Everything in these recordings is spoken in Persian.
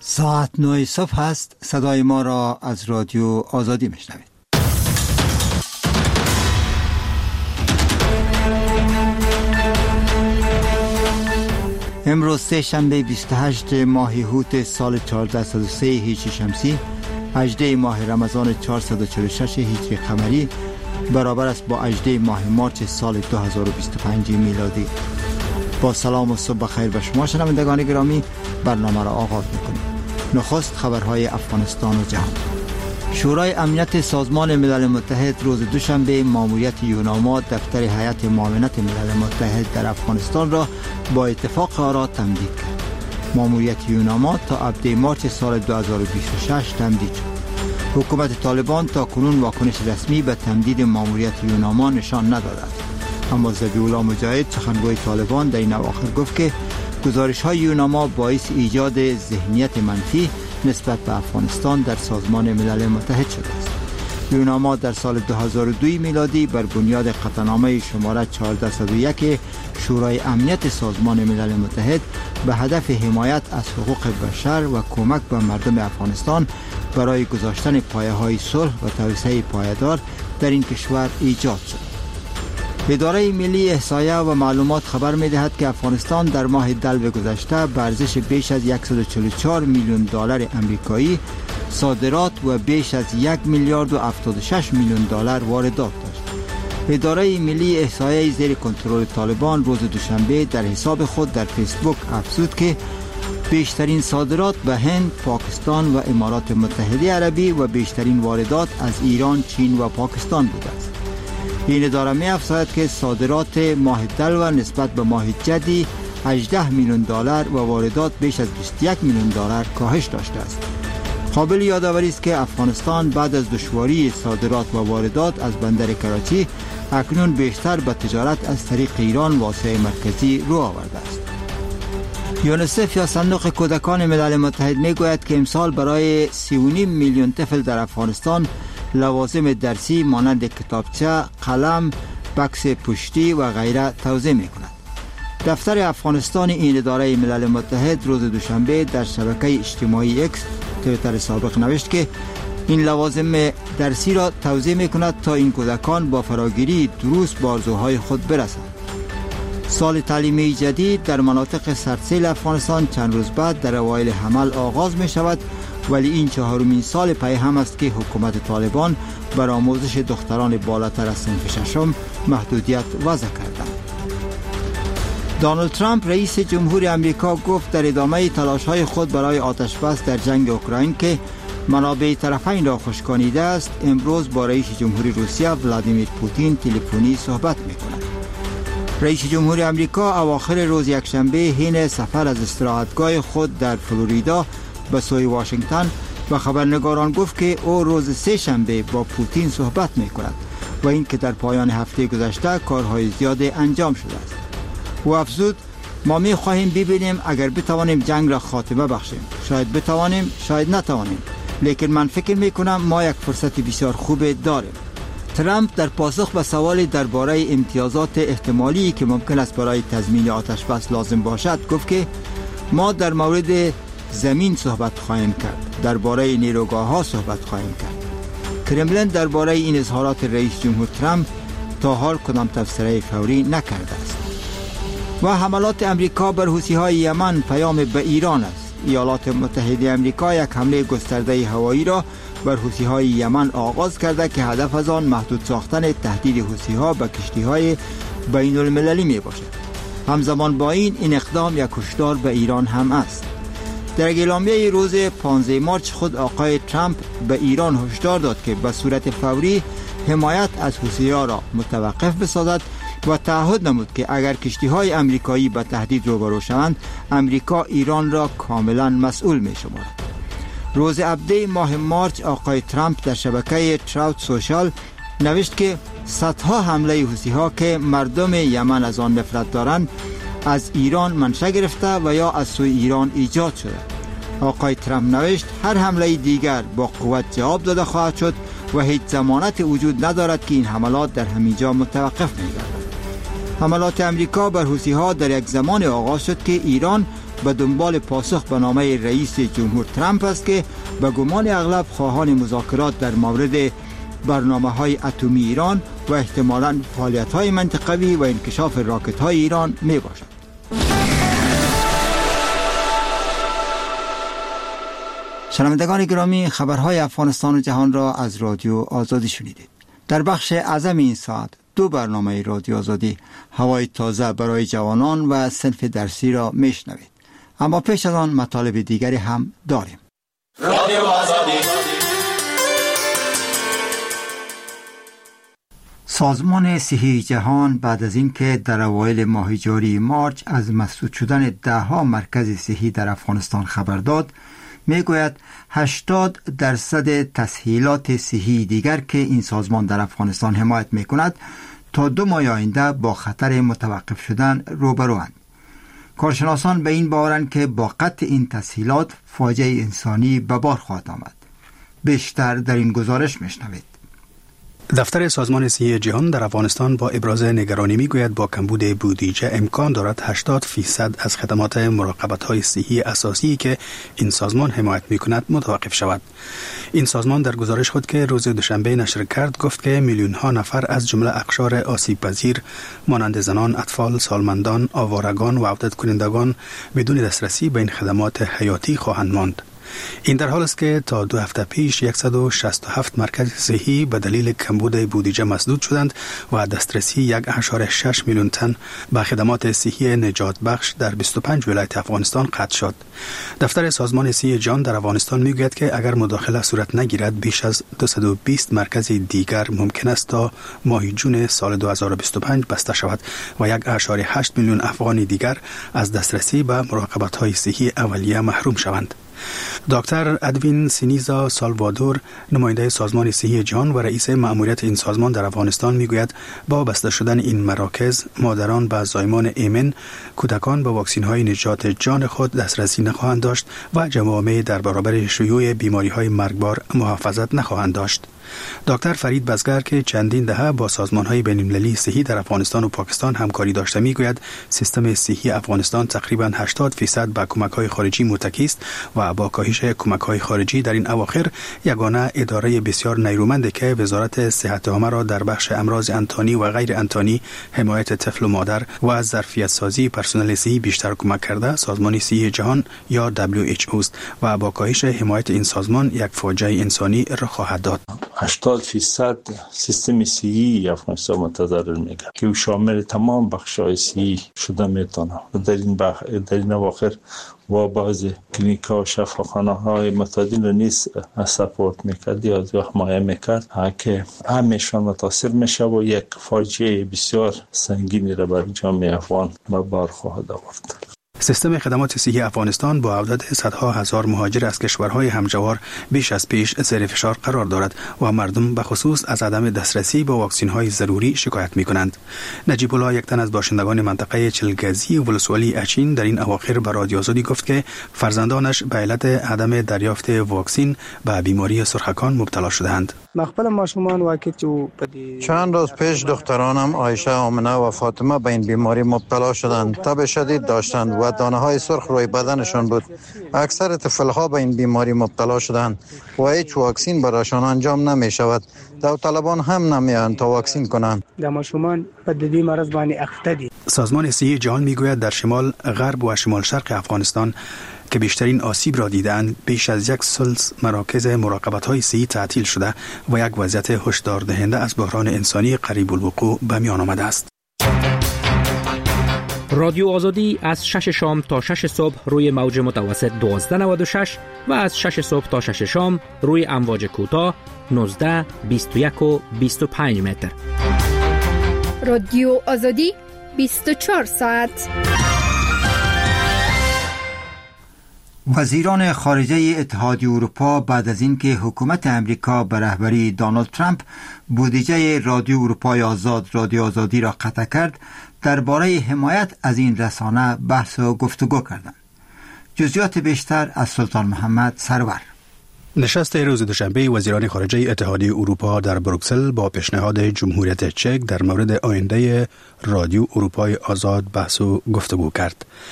ساعت 9 صبح است. صدای ما را از رادیو آزادی میشنوید. امروز سه شنبه 28 ماه هوت سال 1403 هجری شمسی، 18 ماه رمضان 446 هجری قمری، برابر است با 18 ماه مارس سال 2025 میلادی. با سلام و صبح بخیر به شما شنوندگان گرامی، برنامه را آغاز میکنیم. نخست خبرهای افغانستان و جهان. شورای امنیت سازمان ملل متحد روز دوشنبه ماموریت یوناما دفتر هیئت معاونت ملل متحد در افغانستان را با اتفاق آرا تمدید کرد. ماموریت یوناما تا ابتدای مارس سال 2026 تمدید شد. حکومت طالبان تا کنون واکنش رسمی به تمدید ماموریت یوناما نشان نداده است. اما ذبیح‌الله مجاهد سخنگوی طالبان در این اواخر گفت که گزارش‌های یوناما باعث ایجاد ذهنیت منفی نسبت به افغانستان در سازمان ملل متحد شده است. یوناما در سال 2002 میلادی بر بنیاد قطعنامه شماره 1401 شورای امنیت سازمان ملل متحد به هدف حمایت از حقوق بشر و کمک به مردم افغانستان برای گذاشتن پایه‌های صلح و توسعه پایدار در این کشور ایجاد شد. اداره ملی احصایه و معلومات خبر می‌دهد که افغانستان در ماه دلو گذشته به ارزش بیش از 144 میلیون دلار آمریکایی صادرات و بیش از 1 میلیارد و 76 میلیون دلار واردات داشت. اداره ملی احصایه زیر کنترل طالبان روز دوشنبه در حساب خود در فیسبوک افزود که بیشترین صادرات به هند، پاکستان و امارات متحده عربی و بیشترین واردات از ایران، چین و پاکستان بوده است. این اداره می افزاید که صادرات ماه دلو نسبت به ماه جدی 18 میلیون دلار و واردات بیش از 21 میلیون دلار کاهش داشته است. قابل یادآوری است که افغانستان بعد از دشواری صادرات و واردات از بندر کراچی اکنون بیشتر به تجارت از طریق ایران و آسیای مرکزی رو آورده است. یونیسف یا صندوق کودکان ملل متحد می گوید که امسال برای 3.5 میلیون طفل در افغانستان لوازم درسی مانند کتابچه، قلم، بکس پشتی و غیره توزیع می کند. دفتر افغانستان این اداره ملل متحد روز دوشنبه در شبکه اجتماعی اکس توییتر سابق نوشت که این لوازم درسی را توزیع می کند تا این کودکان با فراگیری دروس به آرزوهای خود برسند. سال تعلیمی جدید در مناطق سردسیل افغانستان چند روز بعد در اوایل حمل آغاز می شود، ولی این 4مین سال پی هم است که حکومت طالبان بر آموزش دختران بالاتر از صنف ششم محدودیت وضع کردند. دونالد ترامپ رئیس جمهور امریکا گفت در ادامه تلاش‌های خود برای آتش‌بس در جنگ اوکراین که منابع طرفین را خشکانیده است، امروز با رئیس جمهور روسیه ولادیمیر پوتین تلفنی صحبت می‌کند. رئیس جمهور امریکا اواخر روز یکشنبه حین سفر از استراحتگاه خود در فلوریدا به سوی واشنگتن و خبرنگاران گفت که او روز سه شنبه با پوتین صحبت می‌کند و این که در پایان هفته گذشته کارهای زیاد انجام شده است. او افزود ما می‌خواهیم ببینیم اگر بتوانیم جنگ را خاتمه بخشیم. شاید بتوانیم، شاید نتوانیم، لیکن من فکر می‌کنم ما یک فرصت بسیار خوب داریم. ترامپ در پاسخ به سوال درباره امتیازات احتمالی که ممکن است برای تضمین آتش‌بس لازم باشد گفت که ما در مورد زمین صحبت خواهیم کرد، درباره نیروگاه‌ها صحبت خواهیم کرد. کرملین درباره این اظهارات رئیس جمهور ترامپ تا حال کدام تفسیر فوری نکرده است. و حملات امریکا بر حوثی‌های یمن پیام به ایران است. ایالات متحده امریکا یک حمله گسترده هوایی را بر حوثی‌های یمن آغاز کرده که هدف از آن محدود ساختن تهدید حوثی‌ها به کشتی‌های بین‌المللی میباشد. همزمان با این اقدام یک هشدار به ایران هم است. در اعلامیه روز 15 مارس خود آقای ترامپ به ایران هشدار داد که به صورت فوری حمایت از حوثی‌ها را متوقف بسازد و تعهد نمود که اگر کشتی‌های آمریکایی به تهدید روبرو شوند، آمریکا ایران را کاملا مسئول می‌شمارد. روز 17 ماه مارس آقای ترامپ در شبکه تراوت سوشال نوشت که صدها حمله حوثی‌ها که مردم یمن از آن نفرت دارند از ایران منشأ گرفته و یا از سوی ایران ایجاد شده. آقای ترامپ نوشت هر حمله دیگر با قوت جواب داده خواهد شد و هیچ ضمانت وجود ندارد که این حملات در همینجا متوقف می‌گردد. حملات امریکا بر حوثی‌ها در یک زمان آغاز شد که ایران به دنبال پاسخ به نامه رئیس جمهور ترامپ است که به گمان اغلب خواهان مذاکرات در مورد برنامه‌های اتمی ایران و احتمالاً فعالیت‌های منطقوی و انکشاف راکت‌های ایران می‌باشد. شنوندگان گرامی، خبرهای افغانستان و جهان را از رادیو آزادی شنیدید. در بخش اعظم این ساعت 2 برنامه رادیو آزادی، هوای تازه برای جوانان و صنف درسی را میشنوید. اما پیش از آن مطالب دیگری هم داریم. رادیو آزادی. سازمان صحی جهان بعد از اینکه در اوایل ماه جاری مارچ از مسدود شدن 10 مرکز صحی در افغانستان خبر داد، میگوید 80% تسهیلات صحی دیگر که این سازمان در افغانستان حمایت میکند تا 2 ماه آینده با خطر متوقف شدن روبروند. کارشناسان به این باورند که با قطع این تسهیلات فاجعه انسانی به بار خواهد آمد. بیشتر در این گزارش میشنوید. دفتر سازمان صحی جهان در افغانستان با ابراز نگرانی میگوید با کمبود بودجه امکان دارد 80% از خدمات مراقبت‌های صحی اساسی که این سازمان حمایت میکند متوقف شود. این سازمان در گزارش خود که روز دوشنبه نشر کرد گفت که میلیون‌ها نفر از جمله اقشار آسیب‌پذیر مانند زنان، اطفال، سالمندان، آوارگان و عودت کنندگان بدون دسترسی به این خدمات حیاتی خواهند ماند. این در حال است که تا 2 هفته پیش 167 مرکز صحی به دلیل کمبود بودجه مسدود شدند و دسترسی 1.6 میلیون تن به خدمات صحی نجات بخش در 25 ولایت افغانستان قطع شد. دفتر سازمان صحی جهان در افغانستان میگوید که اگر مداخله صورت نگیرد بیش از 220 مرکز دیگر ممکن است تا ماه جون سال 2025 بسته شود و 1.8 میلیون افغان دیگر از دسترسی به مراقبت‌های صحی اولیه محروم شوند. دکتر ادوین سینیزا سالوادور، نماینده سازمان صحی جهان و رئیس مأموریت این سازمان در افغانستان میگوید با بسته شدن این مراکز مادران به زایمان ایمن، کودکان به واکسین‌های نجات جان خود دسترسی نخواهند داشت و جوامع در برابر شیوع بیماری‌های مرگبار محافظت نخواهند داشت. دکتر فرید بزگر که چندین دهه با سازمان‌های بین‌المللی صحی در افغانستان و پاکستان همکاری داشته میگوید سیستم صحی افغانستان تقریباً 80% به کمک‌های خارجی متکی است و با کاهش کمک‌های خارجی در این اواخر یگانه اداره بسیار نیرومند که وزارت صحت عامه را در بخش امراض انتانی و غیر انتانی، حمایت طفل و مادر و ظرفیت سازی پرسنل صحی بیشتر کمک کرده سازمان صحی جهان یا WHO است و با کاهش حمایت این سازمان یک فاجعه انسانی را خواهد داد. 80% سیستم صحی افغانستان متضرر میگه که شامل تمام بخش‌های صحی شده میتونه. در این اواخر و بعض کلینیک‌ها و شفاخانه‌های متعدد رو نیز سپورت میکرد یا حمایت میکرد که همشان متاثر میشه و یک فاجعه بسیار سنگینی را بر جامعه افغان به بار خواهد آورد. سیستم خدمات صحی افغانستان با عودت صدها هزار مهاجر از کشورهای همجوار بیش از پیش زیر فشار قرار دارد و مردم به خصوص از عدم دسترسی به واکسین‌های ضروری شکایت می‌کنند. نجیب الله، یک تن از باشندگان منطقه چلگزی ولسوالی اچین، در این اواخر به رادیو آزادی گفت که فرزندانش به علت عدم دریافت واکسین به بیماری سرخکان مبتلا شده‌اند. چند روز پیش دخترانم عایشه، آمنه و فاطمه به این بیماری مبتلا شدند. تب شدید داشتند و دانه‌های سرخ روی بدنشان بود. اکثر طفل‌ها به این بیماری مبتلا شدند و هیچ واکسین برایشان انجام نمی شود. داوطلبان هم نمی‌آیند تا واکسین کنند. سازمان صحی جهان میگوید در شمال، غرب و شمال شرق افغانستان که بیشترین آسیب را دیدند، بیش از 1/3 مراکز مراقبت‌های صحی تعطیل شده و یک وضعیت هشدار دهنده از بحران انسانی قریب الوقوع به میان آمده است. رادیو آزادی از 6 شام تا 6 صبح روی موج متوسط 1296 و از 6 صبح تا 6 شام روی امواج کوتاه 19، 21 و 25 متر. رادیو آزادی 24 ساعت. وزیران خارجه اتحادیه اروپا بعد از اینکه حکومت امریکا به رهبری دونالد ترامپ بودجه رادیو اروپای آزاد رادیو آزادی را قطع کرد، درباره حمایت از این رسانه بحث و گفتگو کردند. جزئیات بیشتر از سلطان محمد سرور. نشست روز دوشنبه وزیران خارجه اتحادیه اروپا در بروکسل با پیشنهاد جمهوریت چک در مورد آینده رادیو اروپای آزاد بحث و گفتگو کرد.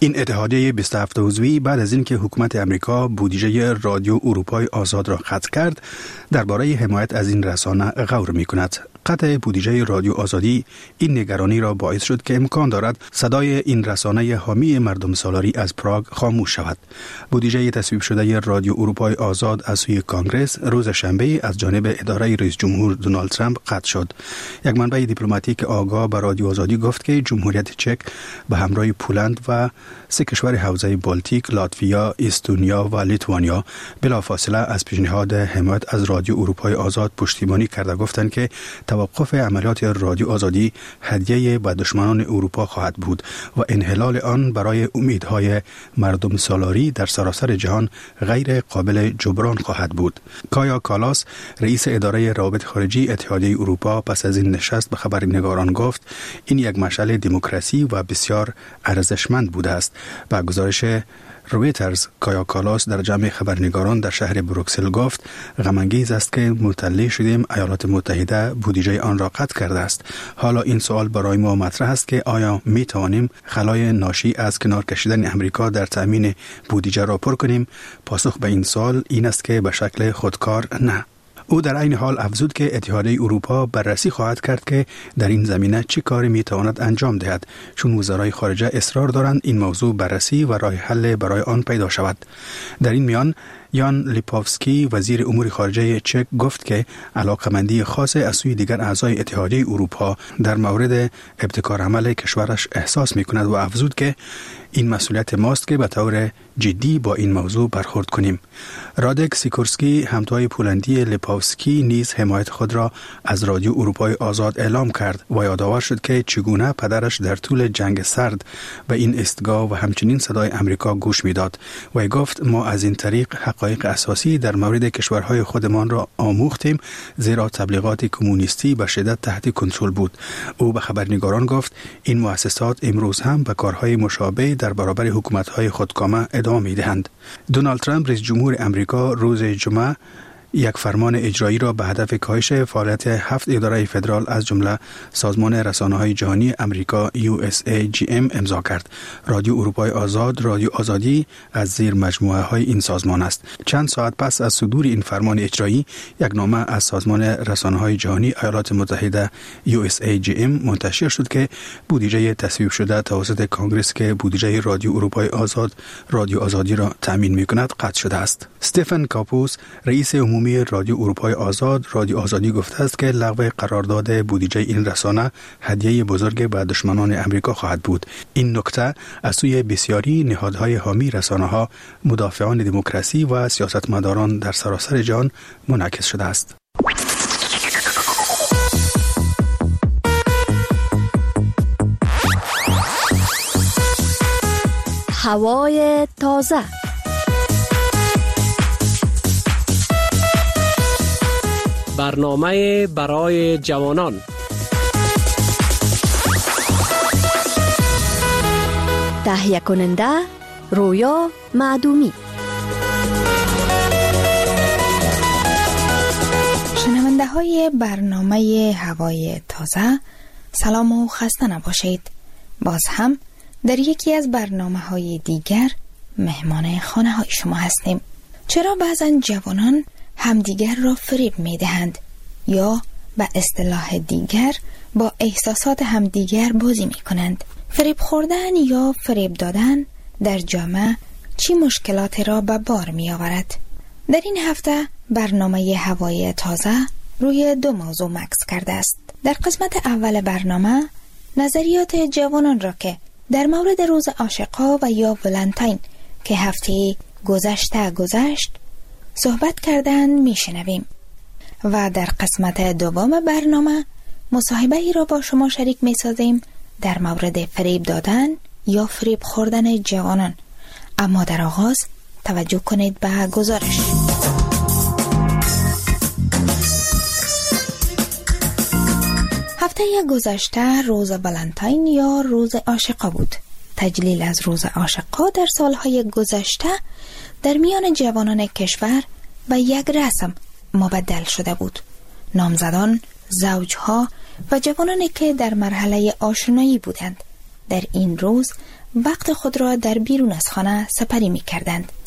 این اتحادیه 27 عضوی بعد از اینکه حکومت امریکا بودجه رادیو اروپای آزاد را قطع کرد، درباره حمایت از این رسانه غور می‌کند. قطع بودجه رادیو آزادی این نگرانی را باعث شد که امکان دارد صدای این رسانه حامی مردم سالاری از پراگ خاموش شود. بودجه تصویب شده رادیو اروپای آزاد از سوی کانگرس روز شنبه از جانب اداره رئیس جمهور دونالد ترامپ قطع شد. یک منبع دیپلماتیک آگاه به رادیو آزادی گفت که جمهوریت چک به همراه پولند و 3 کشور حوزه بالتیک، لاتویا، استونیا و لیتوانیا بلافاصله از پیشنهاد حمایت از رادیو اروپای آزاد پشتیبانی کرده، گفتند که توقف عملیات رادیو آزادی هدیه به دشمنان اروپا خواهد بود و انحلال آن برای امیدهای مردم سالاری در سراسر جهان غیر قابل جبران خواهد بود. کایا کالاس، رئیس اداره روابط خارجی اتحادیه اروپا، پس از این نشست به خبرنگاران گفت این یک مشعل دموکراسی و بسیار ارزشمند بوده است. با گزارش رویترز، کایا کالاس در جمع خبرنگاران در شهر بروکسل گفت غم‌انگیز است که مطلع شدیم ایالات متحده بودجه آن را قطع کرده است. حالا این سوال برای ما مطرح است که آیا می توانیم خلای ناشی از کنار کشیدن امریکا در تامین بودجه را پر کنیم؟ پاسخ به این سوال این است که به شکل خودکار نه. او در این حال افزود که اتحادیه اروپا بررسی خواهد کرد که در این زمینه چه کاری می تواند انجام دهد، چون وزرای خارجه اصرار دارند این موضوع بررسی و راه حل برای آن پیدا شود. در این میان یان لیپوفسکی، وزیر امور خارجه چک، گفت که علاقمندی خاص از سوی دیگر اعضای اتحادیه اروپا در مورد ابتکار عمل کشورش احساس می کند و افزود که این مسئولیت ماست که به طور جدی با این موضوع برخورد کنیم. رادک سیکورسکی، همتای پولندی لیپوفسکی، نیز حمایت خود را از رادیو اروپای آزاد اعلام کرد و یادآور شد که چگونه پدرش در طول جنگ سرد به این استگاه و همچنین صدای امریکا گوش میداد و گفت ما از این طریق حقایق اساسی در مورد کشورهای خودمان را آموختیم، زیرا تبلیغات کمونیستی به شدت تحت کنترل بود. او به خبرنگاران گفت این مؤسسات امروز هم به کارهای مشابه در برابر حکومت‌های خودکامه ادامه می‌دهند. دونالد ترامپ، رئیس جمهور امریکا، روز جمعه یک فرمان اجرایی را به هدف کاهش فعالیت 7 اداره فدرال از جمله سازمان رسانه‌های جهانی امریکا USAGM امضا کرد. رادیو اروپای آزاد، رادیو آزادی از زیر مجموعه‌های این سازمان است. چند ساعت پس از صدور این فرمان اجرایی، یک نامه از سازمان رسانه‌های جهانی ایالات متحده USAGM منتشر شد که بودجه تصویب شده توسط کانگرس که بودجه رادیو اروپای آزاد، رادیو آزادی را تامین می‌کند قطع شده است. استفن کاپوس، رئیس عمومی رادیو اروپای آزاد، رادیو آزادی گفته است که لغو قرارداد بودجه این رسانه هدیه بزرگ به دشمنان امریکا خواهد بود. این نکته از سوی بسیاری نهادهای حامی رسانه‌ها، مدافعان دموکراسی و سیاستمداران در سراسر جهان منعکس شده است. هوای تازه. برنامه برای جوانان. تهیه کننده رویا معدومی. شنونده های برنامه هوای تازه، سلام و خسته نباشید. باز هم در یکی از برنامه های دیگر مهمان خانه های شما هستیم. چرا بعضا جوانان همدیگر را فریب می دهند یا به اصطلاح دیگر با احساسات همدیگر بازی می کنند؟ فریب خوردن یا فریب دادن در جامعه چی مشکلاتی را به بار می آورد؟ در این هفته برنامه هوای تازه روی 2 موضوع مکس کرده است. در قسمت اول برنامه نظریات جوانان را که در مورد روز عاشقا و یا ولنتاین که هفته گذشت صحبت کردن میشنویم و در قسمت دوم برنامه مصاحبه ای را با شما شریک میسازیم در مورد فریب دادن یا فریب خوردن جوانان. اما در آغاز توجه کنید به گزارش. هفته گذشته روز ولنتاین یا روز عاشقا بود. تجلیل از روز عاشقا در سالهای گذشته در میان جوانان کشور و یک رسم مبدل شده بود. نامزدان، زوجها و جوانانی که در مرحله آشنایی بودند در این روز وقت خود را در بیرون از خانه سپری می کردند.